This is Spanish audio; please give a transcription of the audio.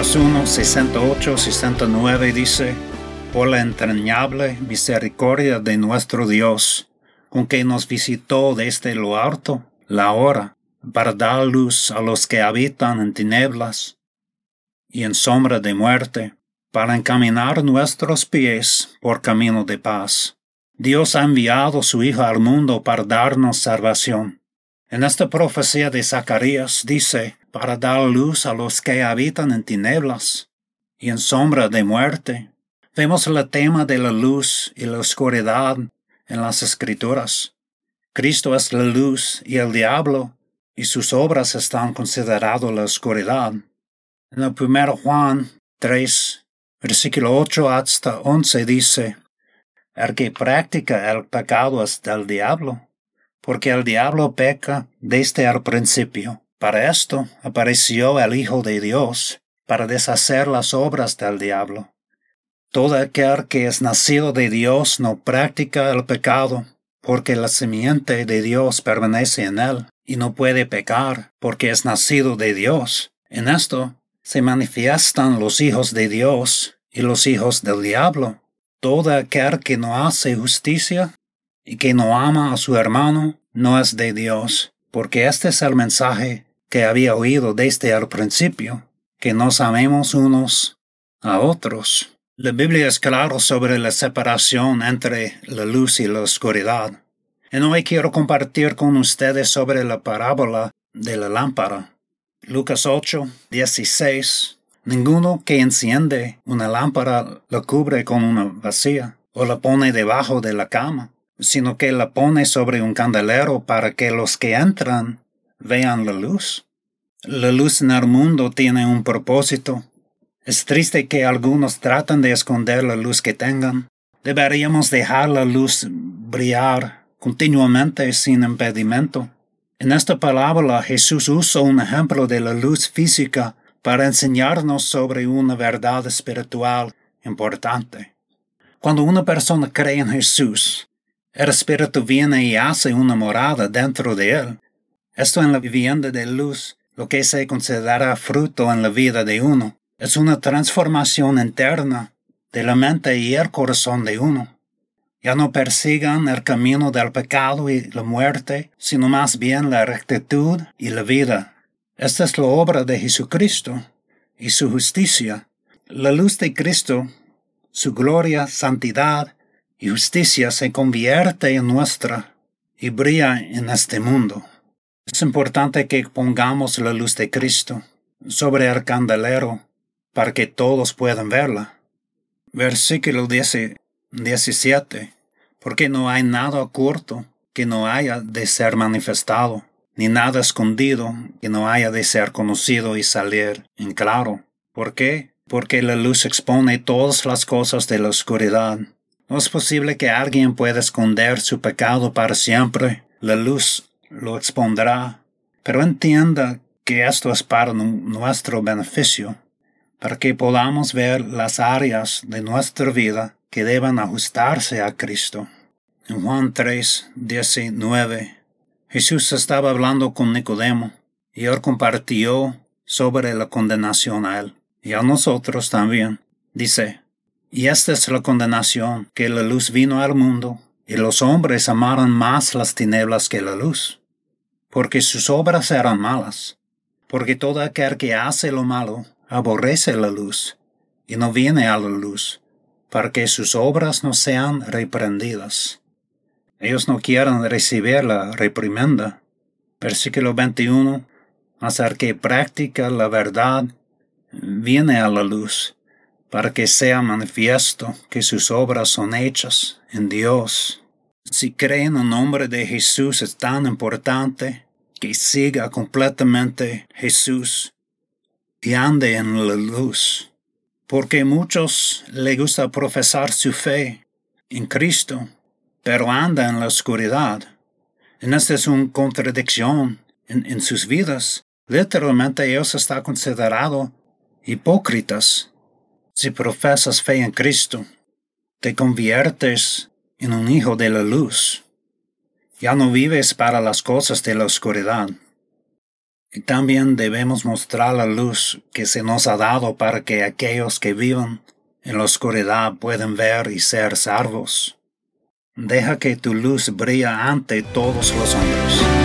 Romanos 1, 68, 69 dice: por la entrañable misericordia de nuestro Dios, con que nos visitó desde lo alto, la hora, para dar luz a los que habitan en tinieblas y en sombra de muerte, para encaminar nuestros pies por camino de paz. Dios ha enviado su Hijo al mundo para darnos salvación. En esta profecía de Zacarías dice, para dar luz a los que habitan en tinieblas y en sombra de muerte. Vemos el tema de la luz y la oscuridad en las Escrituras. Cristo es la luz y el diablo, y sus obras están consideradas la oscuridad. En el 1 Juan 3, versículo 8 hasta 11 dice, el que practica el pecado es del diablo, porque el diablo peca desde el principio. Para esto apareció el Hijo de Dios, para deshacer las obras del diablo. Todo aquel que es nacido de Dios no practica el pecado, porque la simiente de Dios permanece en él, y no puede pecar, porque es nacido de Dios. En esto se manifiestan los hijos de Dios y los hijos del diablo. Todo aquel que no hace justicia y que no ama a su hermano no es de Dios, porque este es el mensaje que había oído desde el principio, que nos amemos unos a otros. La Biblia es clara sobre la separación entre la luz y la oscuridad. Y hoy quiero compartir con ustedes sobre la parábola de la lámpara. Lucas 8, 16. Ninguno que enciende una lámpara la cubre con una vacía o la pone debajo de la cama, sino que la pone sobre un candelero para que los que entran vean la luz. La luz en el mundo tiene un propósito. Es triste que algunos tratan de esconder la luz que tengan. Deberíamos dejar la luz brillar continuamente sin impedimento. En esta parábola Jesús usa un ejemplo de la luz física para enseñarnos sobre una verdad espiritual importante. Cuando una persona cree en Jesús, el Espíritu viene y hace una morada dentro de él. Esto en la vivienda de luz, lo que se considera fruto en la vida de uno, es una transformación interna de la mente y el corazón de uno. Ya no persigan el camino del pecado y la muerte, sino más bien la rectitud y la vida. Esta es la obra de Jesucristo y su justicia. La luz de Cristo, su gloria, santidad y justicia se convierte en nuestra y brilla en este mundo. Es importante que pongamos la luz de Cristo sobre el candelero para que todos puedan verla. Versículo 17. Porque no hay nada oculto que no haya de ser manifestado, ni nada escondido que no haya de ser conocido y salir en claro. ¿Por qué? Porque la luz expone todas las cosas de la oscuridad. No es posible que alguien pueda esconder su pecado para siempre. La luz lo expondrá. Pero entienda que esto es para nuestro beneficio, para que podamos ver las áreas de nuestra vida que deben ajustarse a Cristo. En Juan 3, 19, Jesús estaba hablando con Nicodemo y él compartió sobre la condenación a él y a nosotros también. Dice, y esta es la condenación, que la luz vino al mundo y los hombres amaron más las tinieblas que la luz, porque sus obras eran malas. Porque todo aquel que hace lo malo aborrece la luz y no viene a la luz, para que sus obras no sean reprendidas. Ellos no quieren recibir la reprimenda. Versículo 21. Mas el que practica la verdad viene a la luz, para que sea manifiesto que sus obras son hechas en Dios. Si creen en el nombre de Jesús es tan importante que siga completamente Jesús y ande en la luz. Porque muchos les gusta profesar su fe en Cristo, pero anda en la oscuridad. En esta es una contradicción en sus vidas. Literalmente ellos están considerados hipócritas. Si profesas fe en Cristo, te conviertes en un hijo de la luz. Ya no vives para las cosas de la oscuridad. Y también debemos mostrar la luz que se nos ha dado para que aquellos que vivan en la oscuridad puedan ver y ser salvos. Deja que tu luz brille ante todos los hombres.